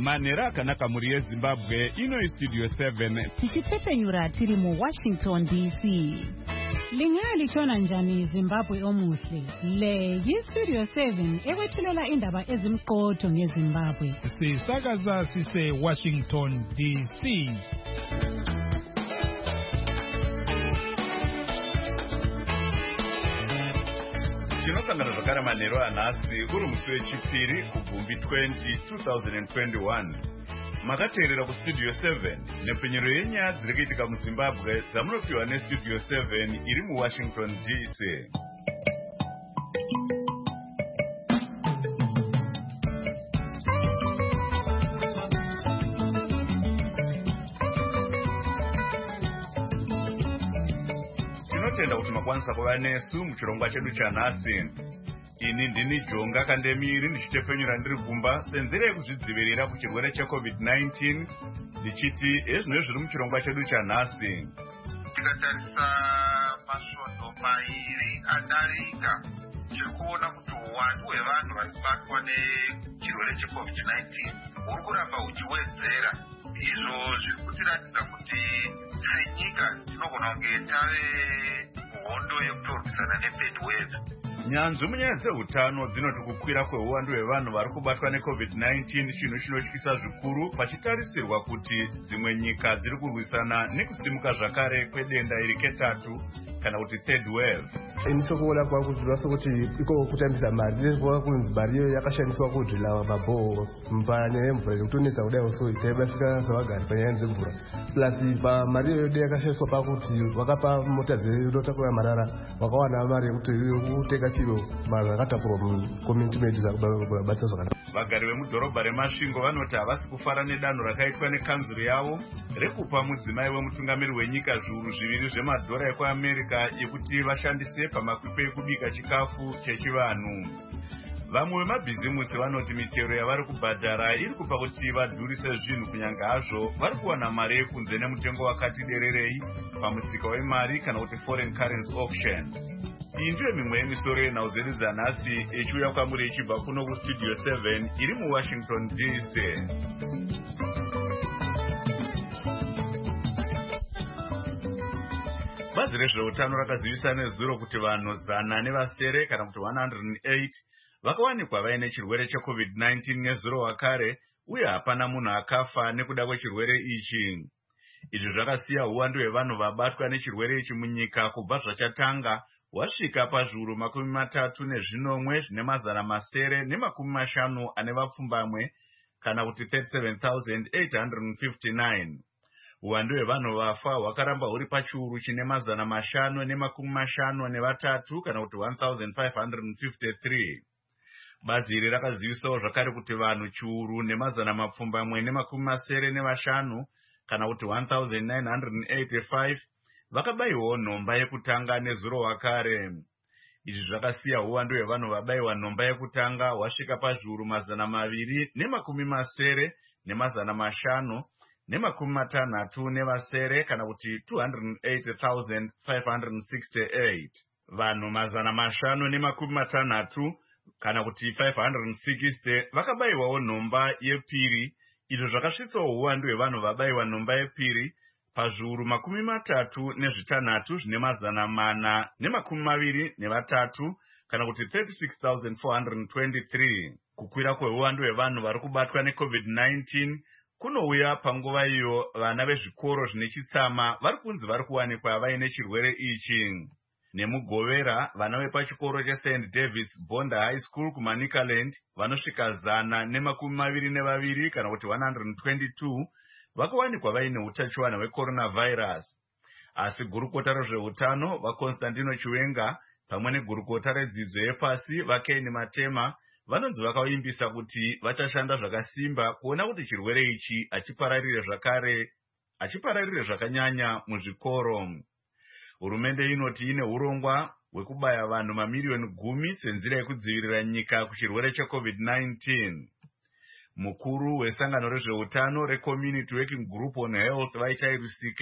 Manera akanaka muri yeZimbabwe ino Studio 7 tichitepfenyura tiri muWashington DC. Lingali chona njani Zimbabwe omuhle. Le yiStudio 7 ewethulela indaba ezimqotho ngeZimbabwe. Sisakaza sise Washington DC. Tinosangana zvakare manheru anhasi uri musi wechipiri kubvumbi 2021. Makateerera kuStudio 7 nepfenyuro yenyaya dziri kuitika muZimbabwe dzamunopiwa neStudio 7 iri muWashington DC. Tinotenda kuti makwanisa kuva nesu muchirongwa chedu chanhasi. Ini ndini Jonga Kandemiri ndichitepfenyura ndiri kumba senzira yekuzvidzivirira kuchirwere cheCovid-19 ndichiti ezvino zviri muchirongwa chedu chanhasi. Tikatarisa masvondo mairi adarika tiri kuona kuti uwandu hwevanhu vari kubatwa nechirwere cheCovid-19 huri kuramba huchiwedzera. Izvo zviri kutiratidza kuti senyika tinogona kunge tave muhondo yekutorwisana nethird wave. Nyanzvi munyaya dzehutano dzinoti kukwira kweuwandu hwevanhu vari kubatwa neCovid-19 chinhu chinotyisa zvikuru pachitarisirwa kuti dzimwe nyika dziri kurwisana nekusimuka zvakare kwedenda iri ketatu kana kuti third wave. Inisokuona kwakuziva sokuti iko kutambisa mari nezvikuva kunzi mari iyo yakashandiswa kudrila mabhoho panyaya yemvura nekutonetsa kudai uso taibasika savagari panyaya dzemvura plus pamari iyo yode yakashandiswa pakuti vakapa mota dzinotakura marara vakawana mari yekuti kutenga chiro vanhu vakatakurwa mucommunity medu zakubatsira zvakanaka. Vagari vemudhorobha reMasvingo vanoti havasi kufara nedanho rakaitwa nekanzuro yavo rekupa mudzimai wemutungamiri wenyika zviuru 2 zvemadhora ekuAmerica ekuti vashandise pamakwikwi ekubika chikafu chechivanhu. Vamwe vemabhizimusi vanoti mitero yavari kubhadhara iri kupa kuti vadhurise zvinhu kunyange hazvo vari kuwana mari yekunze nemutengo wakati dererei pamusika wemari kana kuti foreign currency auction. Iyi ndiyo mimwe yemisoro yenhau dzedu dzanhasi echiuya kwamuri echibva kuno kuStudio 7 iri muWashington DC. Bazi rezveutano rakazivisa nezuro kuti vanhu 100 kana kuti 108 vakawanikwa vaine chirwere cheCovid-19 nezuro wakare uye hapana munhu akafa nekuda kwechirwere ichi. Izvi zvakasiya uwandu hwevanhu vabatwa nechirwere ichi munyika kubva zvachatanga wasvika pazviuru 37,950 ane vapfumbamwe kana kuti 37,859. Uwandu hwevanhu vafa hwakaramba huri pachiuru chine 553 kana kuti 1,553. Bazi iri rakazivisawo zvakare kuti vanhu chiuru ne1,775 kana kuti 1,985 vakabayiwawo nhomba yekutanga nezuro wakare. Izvi zvakasiya uwandu hwevanhu vabayiwa nhomba yekutanga hwasvika pazviuru 200,560 kana kuti 280,568. Vanhu 560 kana kuti 560 vakabayiwawo nhomba yepiri. Izvo zvakasvitsawo uwandu hwevanhu vabayiwa nhomba yepiri pazviuru 36 zvine 423 kana kuti 36,423. Kukwira kweuwandu hwevanhu vari kubatwa neCovid-19 kunouya panguva iyo vana vezvikoro zvine chitsama vari kunzi vari kuwanikwa vaine chirwere ichi. Nemugovera vana vepachikoro cheSt David's Bonda High School kuManicaland vanosvika 122 kana kuti 122 vakawanikwa vaine utachiwana hwecoronavirus. Asi gurukota rezveutano vaConstantino Chiwenga pamwe negurukota redzidzo yepasi vaKeni Matema vanonzi vakaimbisa kuti vachashanda zvakasimba kuona kuti chirwere ichi achipararire zvakanyanya muzvikoro. Hurumende inoti ine urongwa hwekubaya vanhu mamiliyoni 10 senzira yekudzivirira nyika kuchirwere cheCovid-19. Mukuru wesangano rezveutano reCommunity Working Group on Health Vaitai Rusike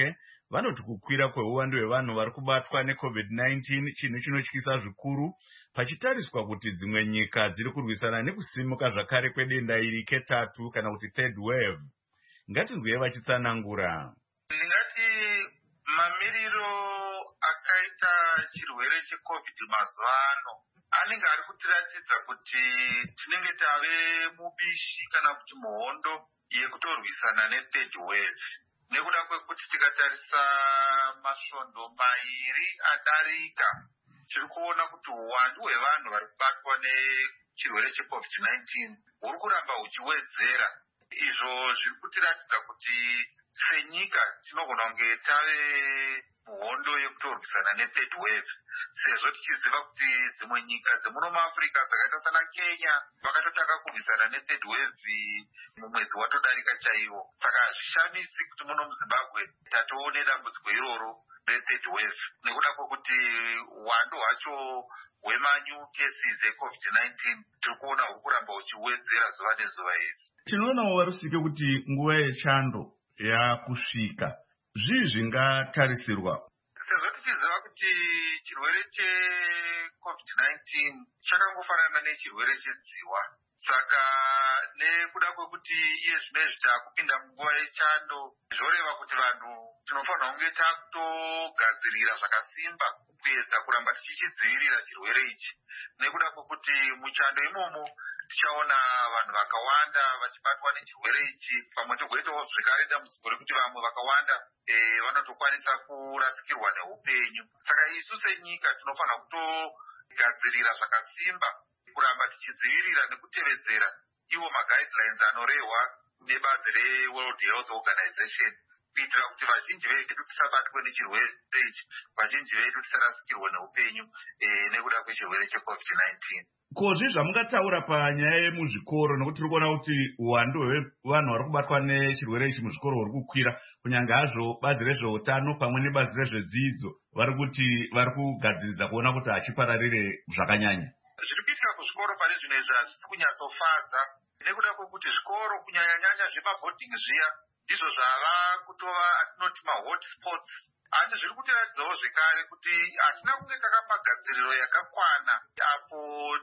vanoti kukwira kweuwandu hwevanhu vari kubatwa neCovid-19 chinhu chinotyisa zvikuru, pachitariswa kuti dzimwe nyika dziri kurwisana nekusimuka zvakare kwedenda iri ketatu kana kuti third wave. Ngatinzwei vachitsanangura. Ndingati mamiriro akaita chirwere cheCovid mazuva ano anenge ari kutiratidza kuti tinenge tave mubishi kana kuti muhondo yekutorwisana nethird wave, nekuda kwekuti tikatarisa masvondo mairi adarika tiri kuona kuti uwandu hwevanhu vari kubatwa nechirwere cheCovid-19 huri kuramba huchiwedzera. Izvo zviri kutiratidza kuti senyika tinogona kunge tave muhondo yekutorwisana nethird wave, sezvo tichiziva kuti dzimwe nyika dzemuno muAfrica dzakaita sana Kenya vakatotanga kurwisana nethird wave mumwedzi watodarika chaiwo. Saka hazvishamisi kuti muno muZimbabwe tatoone dambudziko iroro rethird wave, nekuda kwekuti uwandu hwacho hwemanyu cases eCovid-19 tiri kuona huri kuramba huchiwedzera zuva nezuva iri. Tinoonawo Warusike kuti nguva yechando yakusvika. Zvii zvingatarisirwa? Sezvo tichiziva kuti chirwere cheCovid-19 chakangofanana nechirwere chedziwa, saka nekuda kwekuti iye zvinezvi taakupinda munguva yechando, zvoreva kuti vanhu tinofanira kunge takutogadzirira zvakasimba kuedza kuramba tichichidzivirira chirwere ichi, nekuda kwekuti muchando imomo tichaona vanhu vakawanda vachibatwa nechirwere ichi, pamwe togoitawo zvekare dambudziko rekuti vamwe vakawanda vanotokwanisa kurasikirwa neupenyu. Saka isu senyika tinofanira kutogadzirira zvakasimba kuramba tichidzivirira nekutevedzera iwo maguidelines anorehwa nebazi reWorld Health Organization, kuitira kuti vazhinji vedu tisabatwe nechirwere ichi, vazhinji vedu tisarasikirwe neupenyu nekuda kwechirwere cheCovid-19. Kozvi zvamungataura panyaya yemuzvikoro, nokuti tiri kuona kuti uwandu hwevanhu vari kubatwa nechirwere ichi muzvikoro huri kukwira, kunyange hazvo bazi rezveutano pamwe nebazi rezvedzidzo vari kuti vari kugadziridza kuona kuti hachipararire zvakanyanya. Zviri kuitika kuzvikoro pane zvino izvi hazvisi kunyatsofadza, nekuda kwekuti zvikoro kunyanya-nyanya zvemabhodhingi zviya ndizvo zvava kutova atinoti mahotspots. Asi zviri kutiratidzawo zvekare kuti hatina kunge takapagadziriro yakakwana apo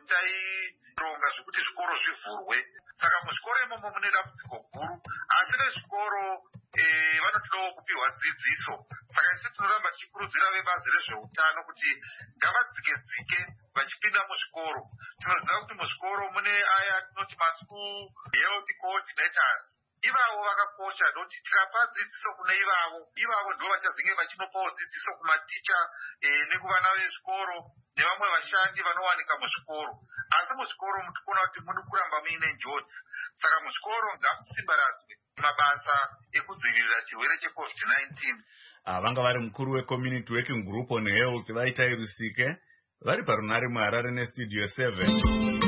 taironga zvekuti zvikoro zvivhurwe. Saka muzvikoro imomo mune dambudziko guru, asi vezvikoro vanotodawo kupiwa dzidziso. Saka isi tinoramba tichikurudzira vebazi rezveutano kuti ngavadzike-dzike vachipinda muzvikoro. Tinoziva kuti muzvikoro mune aya tinoti maschool health coordinators. Ivavo vakakosha, nekuti tikapa dzidziso kune ivavo ndo vachazenge vachinopawo dzidziso kumaticha nekuvana vezvikoro nevamwe vashandi vanowanika muzvikoro. Asi muzvikoro mutikuona kuti muri kuramba muine njodzi. Saka muzvikoro ngamusimbaradzwe mabasa ekudzivirira chirwere cheCovid-19. Vanga vari mukuru weCommunity Working Group on Health vaita Rusike vari parunare muHarare neStudio 7.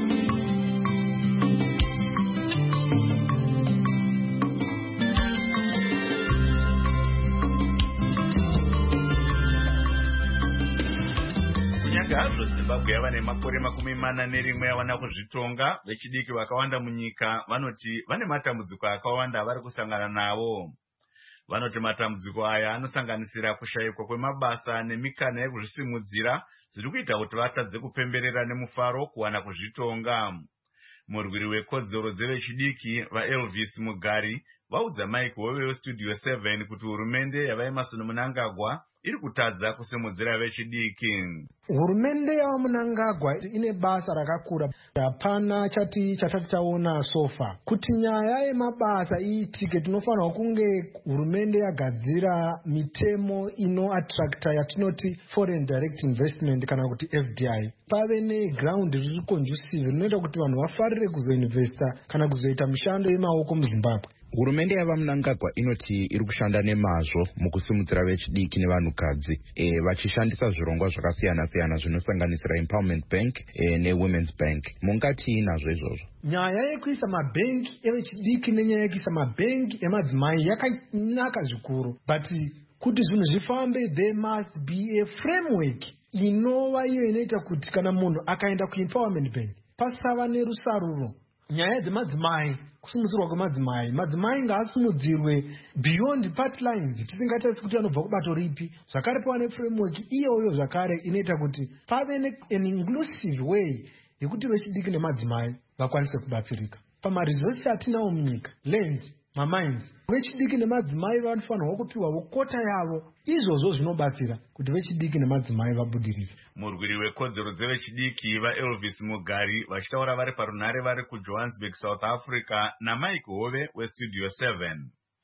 Hazvo Zimbabwe yava nemakore 41 yawana kuzvitonga, vechidiki vakawanda munyika vanoti vane matambudziko akawanda avari kusangana nawo. Vanoti matambudziko aya anosanganisira kushayikwa kwemabasa nemikana yekuzvisimudzira zviri kuita kuti vatadze kupemberera nemufaro kuwana kuzvitonga. Murwiri wekodzero dzevechidiki vaElvis Mugari vaudza Mike Howe weStudio 7 kuti hurumende yavaEmmerson Mnangagwa iri kutadza kusimudzira vechidiki. Hurumende yavaMnangagwa ine basa rakakura. Hapana chatati taona sofa. Kuti nyaya yemabasa iitike tinofanira kunge hurumende yagadzira mitemo inoattracta yatinoti foreign direct investment kana kuti FDI. Pave neground riri conducive rinoita kuti vanhu vafarire kuzoinvesta kana kuzoita mishando yemaoko muZimbabwe. Hurumende yavaMnangagwa inoti iri kushanda nemazvo mukusimudzira vechidiki nevanhukadzi vachishandisa zvirongwa zvakasiyana-siyana zvinosanganisira Empowerment Bank neWomen's Bank. Mungati nazvo izvozvo? Nyaya yekuisa mabhengi evechidiki nenyaya yekuisa mabhengi emadzimai yakanaka zvikuru, but kuti zvinhu zvifambe there must be a framework inova iyo inoita kuti kana munhu akaenda kuEmpowerment Bank pasava nerusaruro nyaya dzemadzimai, kusimudzirwa kwemadzimai, madzimai ngaasimudzirwe beyond party lines, tisingatarisi kuti anobva kubato ripi. Zvakare pawane framework iyoyo zvakare inoita kuti pave an inclusive way yekuti vechidiki nemadzimai vakwanise kubatsirika pamaresources atinawo munyika, lands, mamines. Vechidiki nemadzimai vanofanirwa kupiwawo kota yavo. Izvozvo zvinobatsira kuti vechidiki nemadzimai vabudirire. Murwiri wekodzero dzevechidiki vaElvis Mugari vachitaura vari parunhare vari kuJohannesburg, South Africa, naMike Hove weStudio 7.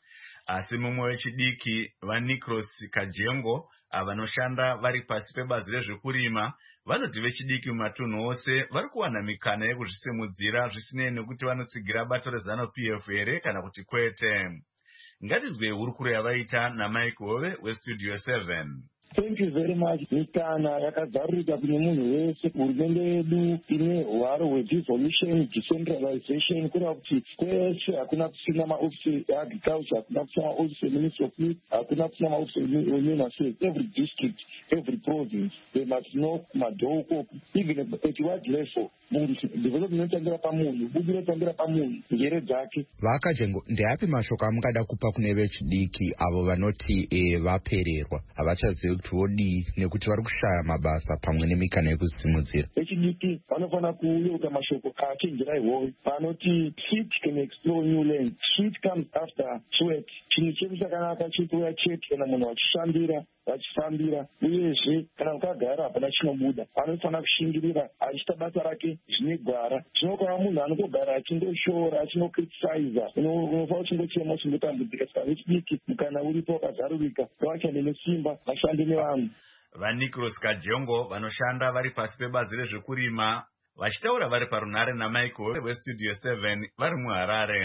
Asi mumwe wechidiki vaNicros Kajengo vanoshanda vari pasi pebazi rezvekurima vanoti vechidiki mumatunhu ose vari kuwana mikana yekuzvisimudzira zvisinei nekuti vanotsigira bato reZANU-PF here kana kuti kwete. Ngatizwe hurukuro yavaita naMike Hove weStudio 7. Thank you very much. Mikana yakazarurika kune munhu wese. Hurumende yedu ine hwaro hwedevolution, decentralization, kureva kuti kweshe hakuna kusina maofisi eagriculture, hakuna kusina maofisi eministry of youth, hakuna kusina maofisi ehuman affairs. Every district, every province, they must know madhoo, even at what level. Development inotangira pamunhu, budi inotangira pamunhu, njere dzake. Vakajengo, ndeapi mashoko amungada kupa kune vechidiki avo vanoti vapererwa, havachazivi kuti vodii nekuti vari kushaya mabasa pamwe nemikana yekuzisimudzira? Vechidiki vanofana kuyeuka mashoko achenjera ihoyo vanoti feet can explore new land. Sweat comes after sweat. Chinhu chedu chakanaka chikuuya chete kana munhu vachishandira vachifambira, uyezve kana ukagara hapana chinobuda. Anofana kushingirira achiita basa rake zvine gwara. Chinokwana munhu anotogara achindoshora achinokritisaiza, unofa uchingochema uchingotambudzika. Saka vechidiki mukana uripo wakazarurika, ngavashande nesimba, vashande nevanhu. VaNicros Kajengo vanoshanda vari pasi pebazi rezvekurima vachitaura vari parunhare naMichael weStudio 7 vari muHarare.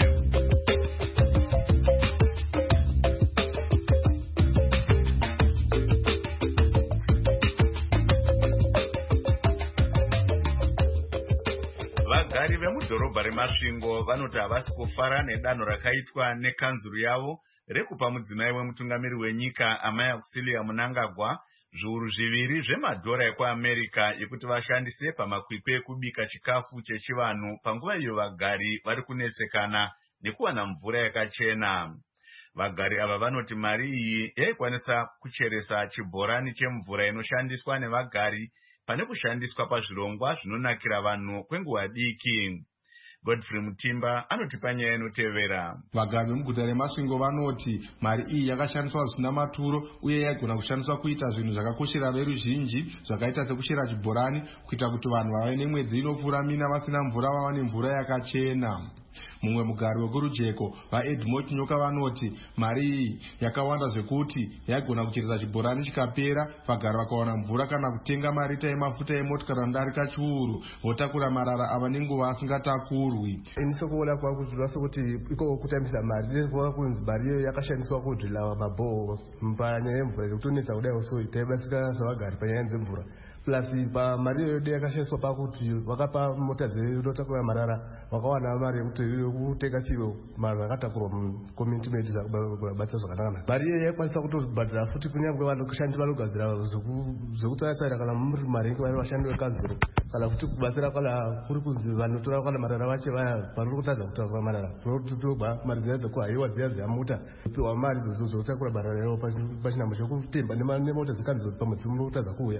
Vagari vemudhorobha reMasvingo vanoti havasi kufara nedanho rakaitwa nekanzuru yavo rekupa mudzimai wemutungamiri wenyika Amai Auxilia Mnangagwa zviuru 2 zvemadhora ekuAmerica ekuti vashandise pamakwikwi ekubika chikafu chechivanhu panguva iyo vagari vari kunetsekana nekuwana mvura yakachena. Vagari ava vanoti mari iyi yaikwanisa kucheresa chibhorani chemvura inoshandiswa nevagari pane kushandiswa pazvirongwa zvinonakira vanhu kwenguva diki. Godfrey Mutimba anotipa nyaya inotevera. Vagari vemuguta reMasvingo vanoti mari iyi yakashandiswa zvisina maturo uye yaigona kushandiswa kuita zvinhu zvakakoshera veruzhinji zvakaita sekuchera chibhorani kuita kuti vanhu vave nemwedzi inopfuura mina vasina mvura vawane mvura yakachena. Mumwe mugari wekurujeko vaEdmond Nyoka vanoti mari iyi yakawanda zvekuti yaigona kucheresa chibhorani chikapera vagari vakawana mvura kana kutenga marita emafuta emotikari anodarika chiuru votakura marara ava nenguva asingatakurwi. Inisokuona kwakuziva sokuti iko kutambisa mari ndezvo kunzi mari iyo yakashandiswa kudrila mabhoo panyaya yemvura kutonetsa kudai so taibatsira savagari panyaya dzemvura. Plus mari iyo yakashandiswa pakuti vakapa mota dzinotakura marara vakawana mari yekuti kutenga chiro marara akatakurwa mucommunity medu kubatsira zvakanaka. Mari iyo yaikwanisa kutobhadhara futi kunyange vanhu kushandisa vanogadzira zvekutsaya kana muri marengi vari vashandi vekanzuro kana futi kubatsira kana kuri kunzi vanotora kana marara vache vaya vari kutadza kutakura marara totogba mari dziya dzekuhaiwa dziya dzeamuta kupiwa mari dzotakura marara yavo pachinhambo chokutemba nemota dzekanzuro pamwe dzinotadza kuuya.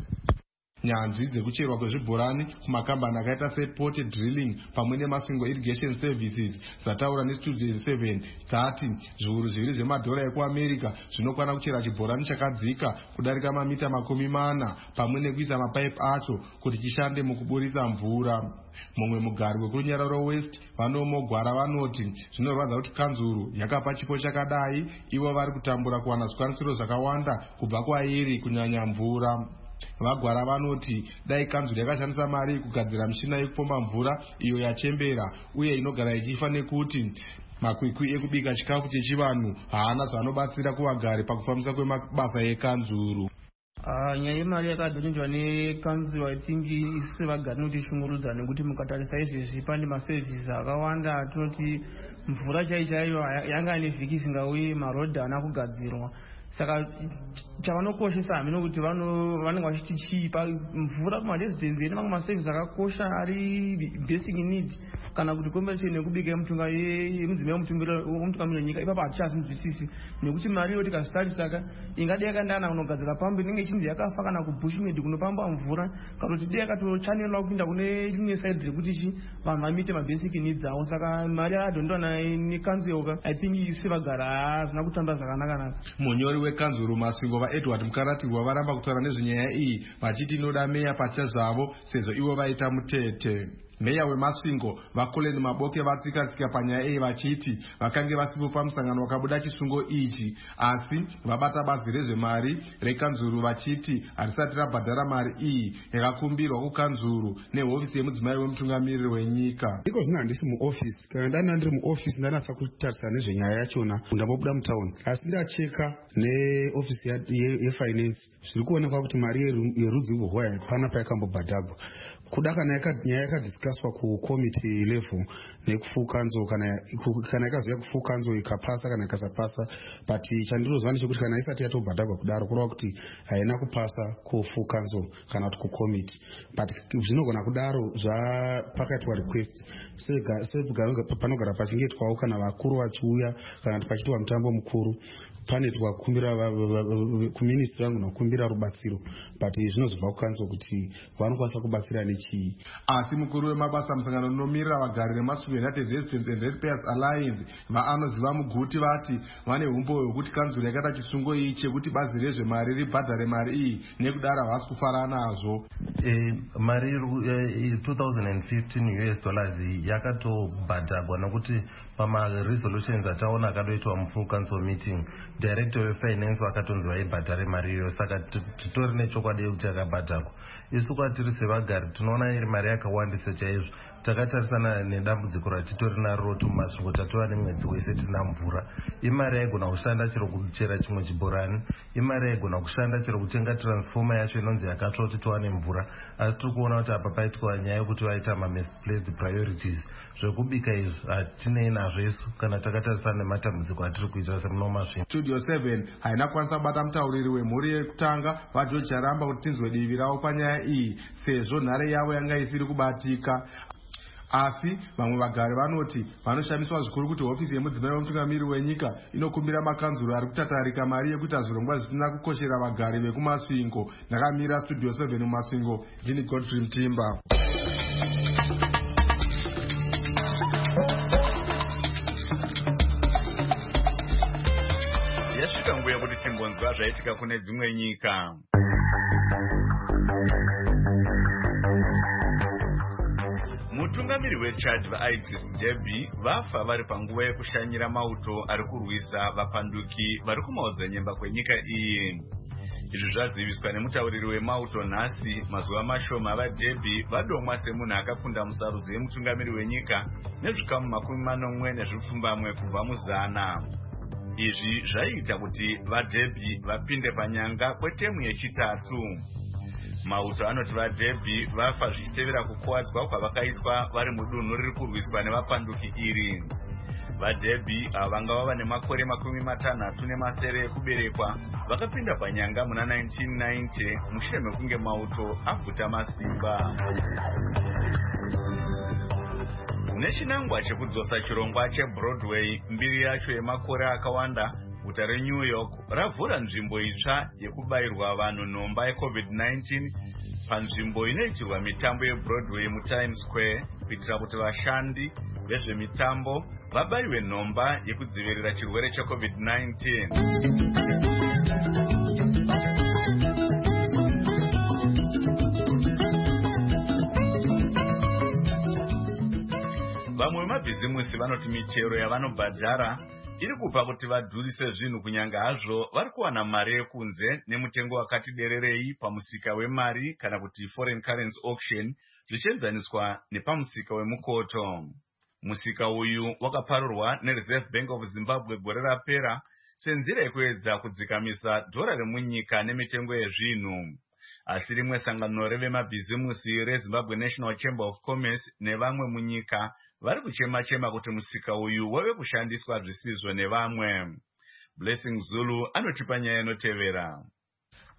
Nyanzvi dzekucherwa kwezvibhorani kumakambani akaita sePort Drilling pamwe neMasvingo Irrigation Services dzataura neStudio 7 dzati zviuru 2 zvemadhora ekuAmerica zvinokwana kuchera chibhorani chakadzika kudarika mamita 40 pamwe nekuisa mapaipi acho kuti chishande mukuburitsa mvura. Mumwe mugari wekurunyararo West vanomogwara vanoti zvinorwadza kuti kanzuru yakapa chipo chakadai ivo vari kutambura kuwana zvikwanisiro zvakawanda kubva kwairi kunyanya mvura. Vagwara vanoti dai kanzuru yakashandisa mari kugadzira mishina yekupomba mvura iyo yachembera uye inogara ichifa nekuti makwikwi ekubika chikafu chechivanhu haana zvanobatsira kuvagari pakufambisa kwemabasa ekanzuru. Nyaya yemari yakadhonedzwa nekanzuru itingi isusu vagari notishungurudza nekuti mukatarisa izvezvi pane maservices akawanda tinoti mvura chaiyo yanga nevhiki isingauyi marodhi haana kugadzirwa. Saka chavanokoshesa hamene kuti vanenge vachiti chipa mvura kumaresidhenzi ine mamwe maservice akakosha ari basic needs kana kuti compensation yekubika yemudzimai womutungamiri wenyika, ipapo hatichazinzwisisi nekuti mari iyo tikazitarisaka ingadi yakandana kunogadzira pambu inenge ichinzi yakafa, kana kubushmedi kunopamba mvura, kana kuti dei yakatochanelwa kupinda kune rimwe side rekuti vanhu vamite mabasic needs avo. Saka mari yadhondiwa nekanzuro I think sevagara hazina kutamba zvakanaka. Munyori wekanzuro Masingo vaEdward Mukaratirwa varamba kutaura nezvenyaya iyi vachiti inoda meya pachazvavo sezvo ivo vaita mutete. Meya weMasingo vaKoleni Maboke vatsika-tsika panyaya iyi vachiti vakange vasipo pamusangano wakabuda chisungo ichi, asi vabata bazi rezvemari rekanzuro vachiti harisati rabhadhara mari iyi yakakumbirwa kukanzuro nehofisi yemudzimai wemutungamiriri wenyika. Iko zvino handisi muofisi, kana ndana ndiri muofisi ndanatsa kutarisana nezvenyaya yachona ndambobuda mutauni, asi ndacheka neofisi yefinance zviri kuonekwa kuti mari yerudzi urwo hapana payakambobhadhagwa. Kuda kana nyaya yakadiscusswa kucommittee level nekufukanzo kana ikazouya kufukanzo ikapasa kana ikasapasa, but chandirozwa ndechekuti kana isati yatobhadhagwa kudaro kureva kuti haina kupasa kufukanzo kana kuti kucommittee, but zvinogona kudaro zvapakaitwa request panogara pachingetwawo kana vakuru vachiuya kana kuti pachiitwa mutambo mukuru pane twakumbira kuministry yangu nakumbira rubatsiro, but zvinozobva kukanzwa kuti vanokwanisa kubatsira nechii. Asi mukuru wemabasa musangano unomirira vagari neMasungu United Residents and Ratepayers Alliance vaanoziva muguti vati vane umbo hwekuti kanzuro yakaita chisungo iyi chekuti bazi rezvemari ribhadhare mari iyi nekudara havasi kufara nazvo. Mari $2015 yakatobhadhagwa nokuti pamaresolutions ataona akadoitwa mufull council meeting, director wefinance vakatonzi vaibhadhare mari iyoyo. Saka titori nechokwadi yekuti yakabhadhagwa. Isu kwatiri sevagari tinoona iri mari yakawandisa chaizvo. Takatarisana nedambudziko ratitori naro tumasvingo tatova nemwedzi wese tina mvura. Imari yaigona kushanda chero kuchera chimwe chibhorani, imari yaigona kushanda chero kutenga transformer yacho inonzi yakatsva kuti tiwane mvura. Asi tiri kuona kuti apa paitwa nyaya yekuti vaita misplaced priorities. Zvekubika izvi hatinei nazvo isu kana takatarisana nematambudziko atiri kuita semunomasvingo. Studio 7 haina kwanisa kubata mutauriri wemhuri yekutanga vaGeorge Charamba kuti tinzwe divi ravo panyaya iyi sezvo nhare yavo yanga isiri kubatika. Asi vamwe vagari vanoti vanoshamiswa zvikuru kuti hofisi yemudzimai wemutungamiriri wenyika inokumbira makanzuro ari kutatarika mari yekuita zvirongwa zvisina kukoshera vagari vekuMasvingo. Ndakamira Studio 7 muMasvingo, ndini Godfrey Mtimba. Yasvika nguva yekuti timbonzwa zvaitika kune dzimwe nyika. Mutungamiri weChad vaIdris Deby vafa vari panguva yekushanyira mauto ari kurwisa vapanduki vari kumaodzanyemba kwenyika iyi. Izvi zvaziviswa nemutauriri wemauto nhasi mazuva mashoma vaDeby vadomwa semunhu akakunda musarudzo yemutungamiri wenyika nezvikamu 40 kubva muzana. Izvi zvaiita kuti vaDeby vapinde panyanga kwetemu yechitatu. Mauto anoti vaDeby vafa zvichitevera kukuwadzwa kwavakaitwa vari mudunhu riri kurwiswa nevapanduki iri. VaDeby vanga vava nemakore 60 ekuberekwa vakapinda panyanga muna 1990 mushure mekunge mauto abvuta masimba. Nechinangwa chekudzosa chirongwa cheBroadway, mbiri yacho yemakore akawanda, guta reNew York ravhura nzvimbo itsva yekubayirwa vanhu nhomba yeCovid-19 panzvimbo inoitirwa mitambo yeBroadway muTimes Square kuitira kuti vashandi vezvemitambo vabayiwe nhomba yekudzivirira chirwere cheCovid-19. Vamwe vemabhizimusi vanoti michero yavanobhadhara iri kupa kuti vadhurise zvinhu kunyanga hazvo vari kuwana mari yekunze nemutengo wakati dererei pamusika wemari kana kuti foreign currency auction zvichienzaniswa nepamusika wemukoto. Musika uyu wakaparurwa neReserve Bank of Zimbabwe gore rapera senzira yekuedza kudzikamisa dhora remunyika nemitengo yezvinhu. Asi rimwe sangano revemabhizimusi reZimbabwe National Chamber of Commerce nevamwe munyika vari kuchema-chema kuti musika uyu wave kushandiswa zvisizvo nevamwe. Blessing Zulu anotipa nyaya inotevera.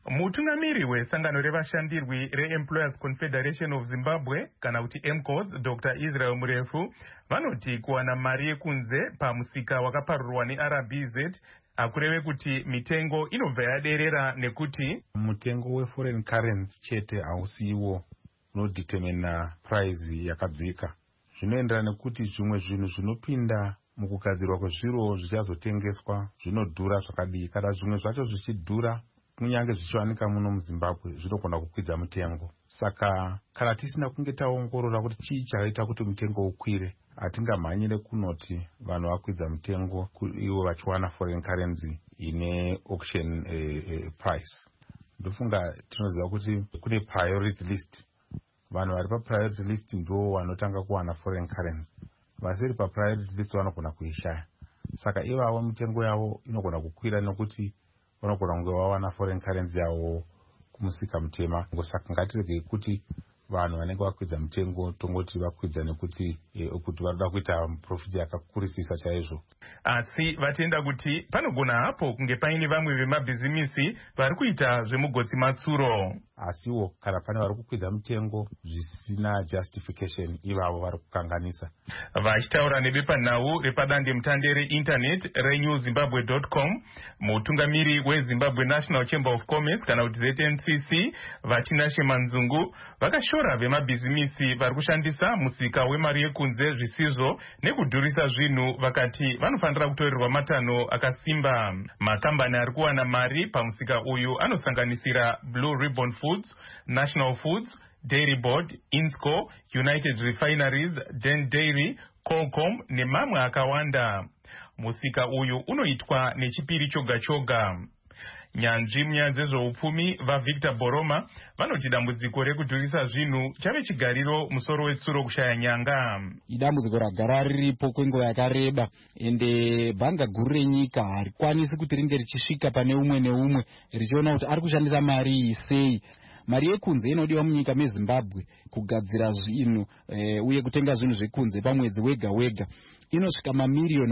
Mutungamiri wesangano revashandirwi reEmployers Confederation of Zimbabwe kana kuti EMCOS Dr. Israel Murefu vanoti kuwana mari yekunze pamusika wakaparurwa neRBZ akureve kuti mitengo inobva yaderera nekuti mutengo weforeign currency chete hausiwo unodetermina price yakadzika. Zvinoenderana nekuti zvimwe zvinhu zvinopinda mukugadzirwa kwezviro zvichazotengeswa zvinodhura zvakadii. Kana zvimwe zvacho zvichidhura kunyange zvichiwanika muno muZimbabwe zvinogona kukwidza mutengo. Saka kana tisina kunge taongorora kuti chii chakaita kuti mutengo ukwire, hatingamhanyire kunoti vanhu vakwidza mutengo ivo vachiwana foreign currency ine auction price. Ndofunga tinoziva kuti kune priority list. Vanhu vari papriority list ndo vanotanga kuwana foreign currency. Vasiri papriority list vanogona kuishaya. Saka ivavo mitengo yavo inogona kukwira nekuti vanogona kunge vawana foreign currency yavo kumusika mutema. Saka ngatiregei kuti vanhu vanenge vakwidza mutengo tongoti vakwidza nekuti kuti varikuda kuita profit yakakurisisa chaizvo. Asi vatenda kuti panogona hapo kunge paine vamwe vemabhizimisi vari kuita zvemugotsi matsuro. Asiwo kana pane vari kukwidza mutengo zvisina justification, ivavo vari kukanganisa. Vachitaura nebepanhau repadande mutande reinternet renewzimbabwe.com, mutungamiri weZimbabwe National Chamber of Commerce kana kuti ZNCC Vatinashe Manzungu vakashora vemabhizimisi vari kushandisa musika wemari yekunze zvisizvo nekudhurisa zvinhu, vakati vanofanira kutorerwa matanho akasimba. Makambani ari kuwana mari pamusika uyu anosanganisira Blue Ribbon Foods, National Foods, Dairy Board, Insco, United Refineries, Den Dairy, Colcom nemamwe akawanda. Musika uyu unoitwa nechipiri choga choga. Nyanzvi munyaya dzezveupfumi vaVictor Boroma vanoti dambudziko rekudhurisa zvinhu chave chigariro musoro wetsuro kushaya nyanga. Idambudziko ragara riripo kwenguva yakareba, ende bhanga guru renyika harikwanisi kuti ringe richisvika pane umwe neumwe richiona kuti ari kushandisa mari iyi sei. Mari yekunze inodiwa munyika meZimbabwe kugadzira zvinhu uye kutenga zvinhu zvekunze pamwedzi wega wega inosvika mamiliyoni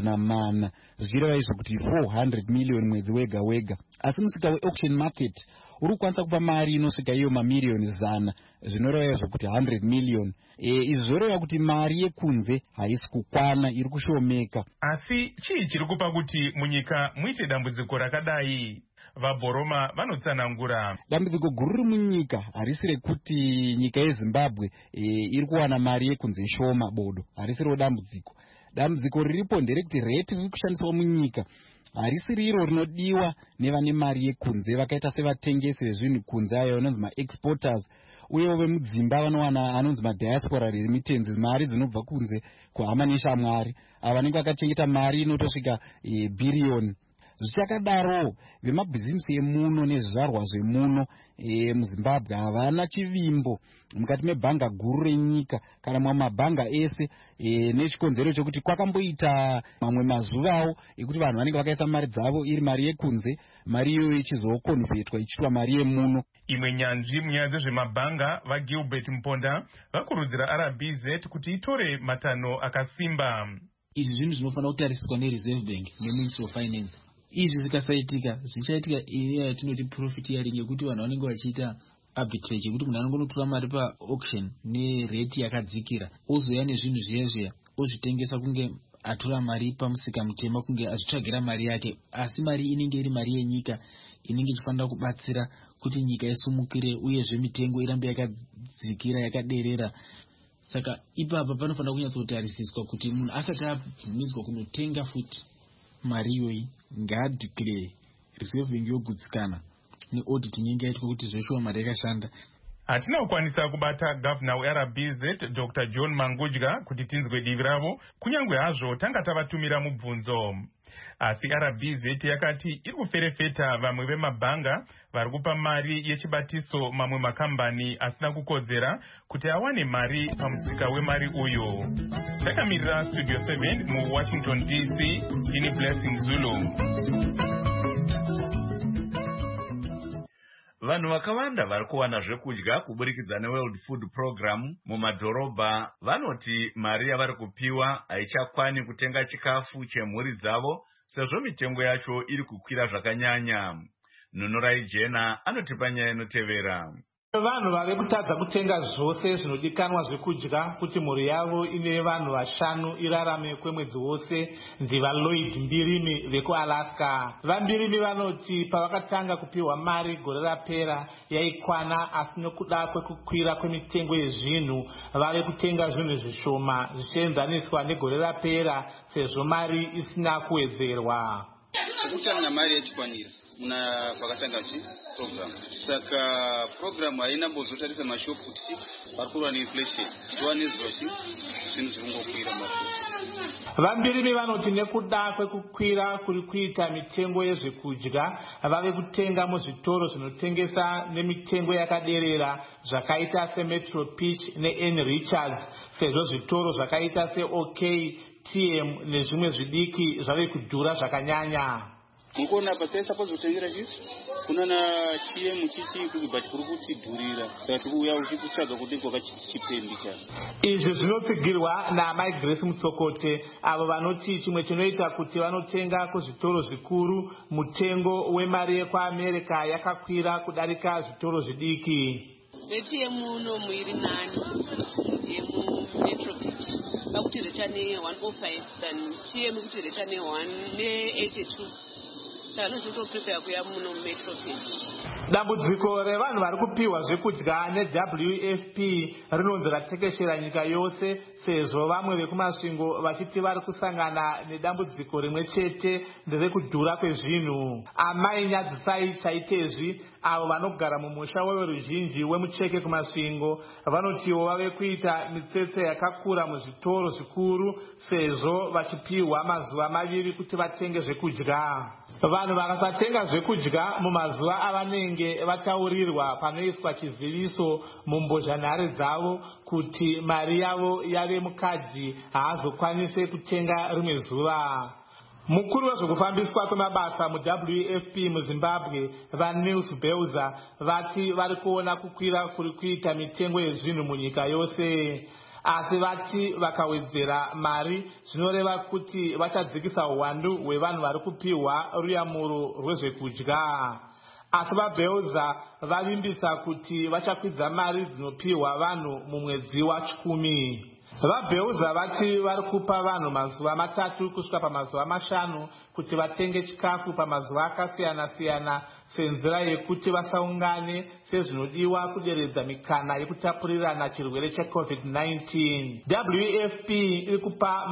400 zvichireva izvo kuti 400 million mwedzi wega wega. Asi musika weauction market uri kukwanisa kupa mari inosvika iyo mamiliyoni 100 zvinoreva izvo kuti 100 million. Izvi zvoreva kuti mari yekunze haisi kukwana, iri kushomeka. Asi chii chiri kupa kuti munyika muite dambudziko rakadai? VaBoroma vanotsanangura dambudziko guru riri munyika harisi rekuti nyika yeZimbabwe iri kuwana mari yekunze shoma bodo, harisiro dambudziko. Dambudziko riripo nderekuti reti riri kushandiswa munyika harisi riro rinodiwa nevane mari yekunze vakaita sevatengesi vezvinhu kunze ayo vanonzi maexporters, uyewo vemudzimba vanowana anonzi madiaspora remittenzi, mari dzinobva kunze kuhama neshamwari, ava vanenge vakachengeta mari inotosvika bhiriyoni. Zvichakadaro vemabhizimisi emuno nezvizvarwa zvemuno muZimbabwe havana chivimbo mukati mebhanga guru renyika kana mamabhanga ese, nechikonzero chokuti kwakamboita mamwe mazuvawo ekuti vanhu vanenge vakaisa mari dzavo iri mari yekunze, mari iyoyo ichizokonvertwa ichiitwa mari yemuno. Imwe nyanzvi munyaya dzezvemabhanga vaGilbert Mponda vakurudzira RBZ kuti itore matanho akasimba. Izvi zvinhu zvinofanira kutarisiswa neReserve Bank neMinistry of Finance. Izvi zvikasaitika zvichaitika area yatinoti profiteering, yekuti vanhu vanenge vachiita arbitrage, yekuti munhu anongonotora mari paauction nereti yakadzikira ozouya nezvinhu zviya ozvitengesa kunge atora mari pamusika mutema kunge azvitsvagira mari yake, asi mari inenge iri mari yenyika inenge ichifanira kubatsira kuti nyika isumukire uyezve mitengo irambe yakadzikira yakaderera. Saka ipapa panofanira kunyatsotarisiswa kuti munhu asati abvumidzwa kunotenga futi mari iyoyi ngaadeclare, Reserve Bank yogutsikana neaudit inenge yaitwa kuti zveshuwa mari yakashanda. Hatina kukwanisa kubata gavana weRBZ Dr. John Mangudya kuti tinzwe divi ravo, kunyangwe hazvo tanga tavatumira mubvunzo. Asi RBZ yakati iri kuferefeta vamwe vemabhanga vari kupa mari yechibatiso mamwe makambani asina kukodzera kuti awane mari pamusika wemari uyu. Takamirira Studio 7 muWashington DC, ini Blessing Zulu. Vanhu vakawanda vari kuwana zvekudya kuburikidza neWorld Food Program mumadhorobha vanoti mari yavari kupiwa haichakwani kutenga chikafu chemhuri dzavo sezvo mitengo yacho iri kukwira zvakanyanya. Nunurai Jena anotipa nyaya inotevera. Vanhu vari kutadza kutenga zvose zvinodikanwa zvekudya kuti mhuri yavo ine vanhu 5 irarame kwemwedzi wose ndivaLloyd Mbirimi vekuAlaska. VaMbirimi vanoti pavakatanga kupiwa mari gore rapera yaikwana, asi nokuda kwekukwira kwemitengo yezvinhu vave kutenga zvinhu zvishoma zvichienzaniswa negore rapera sezvo mari isina kuwedzerwa. Kutanga mari yachikwanira muna pakatanga program. Saka program haina mbozotarisa mashopu kuti parikurwa neinflation. Tiwanizvoshi zvinhu zvikungokwira mashopu. VaMbirimi vanoti nekuda kwekukwira kuri kuita mitengo yezvekudya vave kutenga muzvitoro zvinotengesa nemitengo yakaderera zvakaita seMetro Pitch neN Richards, sezvo zvitoro zvakaita seOK, TM nezvimwe zvidiki zvave kudhura zvakanyanya. Mukona pasai suppose kutengera chichi kuna na TM chichi but kuri kutidhurira saka tikuuya uchikutsvaga kuti kwakachipendi chasi. Izvi zvinotsigirwa naMai Grace Mutsokote, avo vanoti chimwe chinoita kuti vanotenga kuzvitoro zvikuru mutengo wemari yekuAmerica yakakwira kudarika zvitoro zvidiki. TM uno muiri nani Metro Pitch bakuti reta ne 105 than TM kuti reta ne 182. Dambudziko revanhu vari kupiwa zvekudya neWFP rinonzi ratekeshera nyika yose, sezvo vamwe vekumasvingo vachiti vari kusangana nedambudziko rimwe chete nderekudhura kwezvinhu. Amai Nyadzisai Chaitezvi, avo vanogara mumusha weveruzhinji wemucheke kumasvingo, vanotiwo vave kuita mitsetse yakakura muzvitoro zvikuru sezvo vachipiwa mazuva 2 kuti vatenge zvekudya. Vanhu vakasatenga zvekudya mumazuva avanenge vataurirwa panoiswa chiziviso mumbozhanhare dzavo kuti mari yavo yave mukadhi haazokwanise kutenga rimwe zuva. Mukuru wezvekufambiswa kwemabasa muWFP muZimbabwe vaNils Beuza vati vari kuona kukwira kuri kuita mitengo yezvinhu munyika yose. Asi vati vakawedzera mari zvinoreva kuti vachadzikisa uwandu hwevanhu vari kupiwa ruyamuro rwezvekudya. Asi vaBeuza vavimbisa kuti vachakwidza mari dzinopiwa vanhu mumwedzi wa10. VaBeuza vati vari kupa vanhu mazuva 3 kusvika pamazuva 5 kuti vatenge chikafu pamazuva akasiyana-siyana senzira yekuti vasaungane sezvinodiwa kuderedza mikana yekutapurirana chirwere cheCovid-19. WFP iri kupa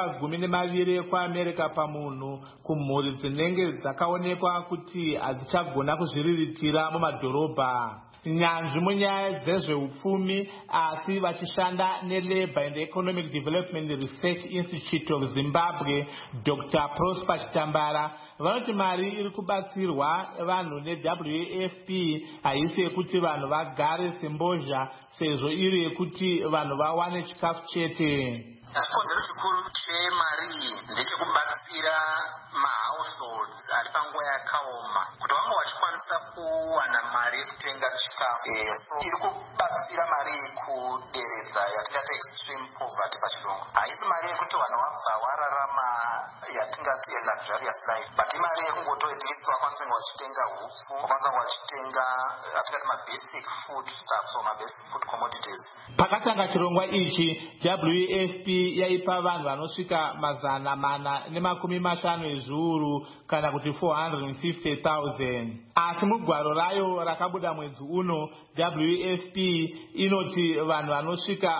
$12 ekuAmerica pamunhu kumhuri dzinenge dzakaonekwa kuti hadzichagona kuzviriritira mumadhorobha. Nyanzvi munyaya dzezveupfumi asi vachishanda neLabour and Economic Development Research Institute of Zimbabwe, Dr. Prosper Chitambara, vanoti mari iri kubatsirwa vanhu neWFP haisi yekuti vanhu vagare sembozha, sezvo iri yekuti vanhu vawane chikafu chete. Chikonzero chikuru chemari iyi ndechekubatsira mahouseholds ari panguva yakaoma kuti vange vachikwanisa kuwana mari yekutenga chikafu. So iri kubatsira mari yekuderedza yatingati extreme poverty pachirungu. Haisi mari yekuti vanhu vabva wararama yatingati luxurious life, but imari yekungoto at least vakwanisa kunge vachitenga hupfu, vakwanisa kunge vachitenga atingati mabasic food stuffs or mabasic food commodities. Pakatanga chirongwa ichi WFP yaipa vanhu vanosvika 450 ezviuru kana kuti 450,000. Asi mugwaro rayo rakabuda mwedzi uno, WFP inoti vanhu vanosvika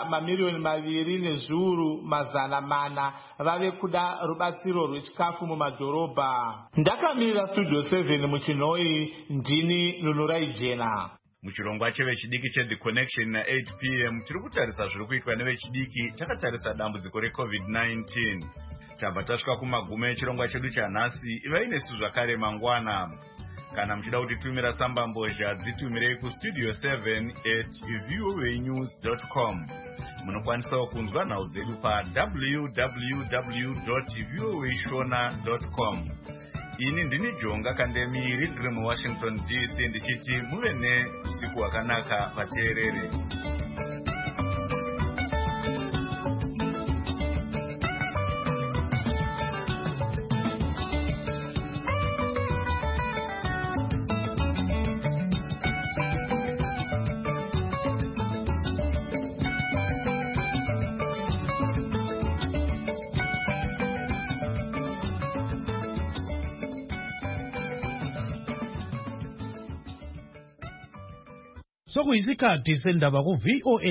2,400,000 vave kuda rubatsiro rwechikafu mumadhorobha. Ndakamirira Studio 7 muChinoi, ndini Nunurai Jena. Muchirongwa chevechidiki cheThe Connection na 8 p.m. tiri kutarisa zviri kuitwa nevechidiki takatarisa dambudziko reCovid-19. Tabva tasvika kumagumo echirongwa chedu chanhasi. Ivai nesu zvakare mangwana. Kana muchida kutitumira tsamba mbozha dzitumirei kustudio 7@voanews.com. Munokwanisawo kunzwa nhau dzedu www.voashona.com. Ini ndini Jonga Kandemi, Ridrim, Washington DC, ndichiti muve neusiku wakanaka pateerere. sokuyisikhathi sendaba ku-VOA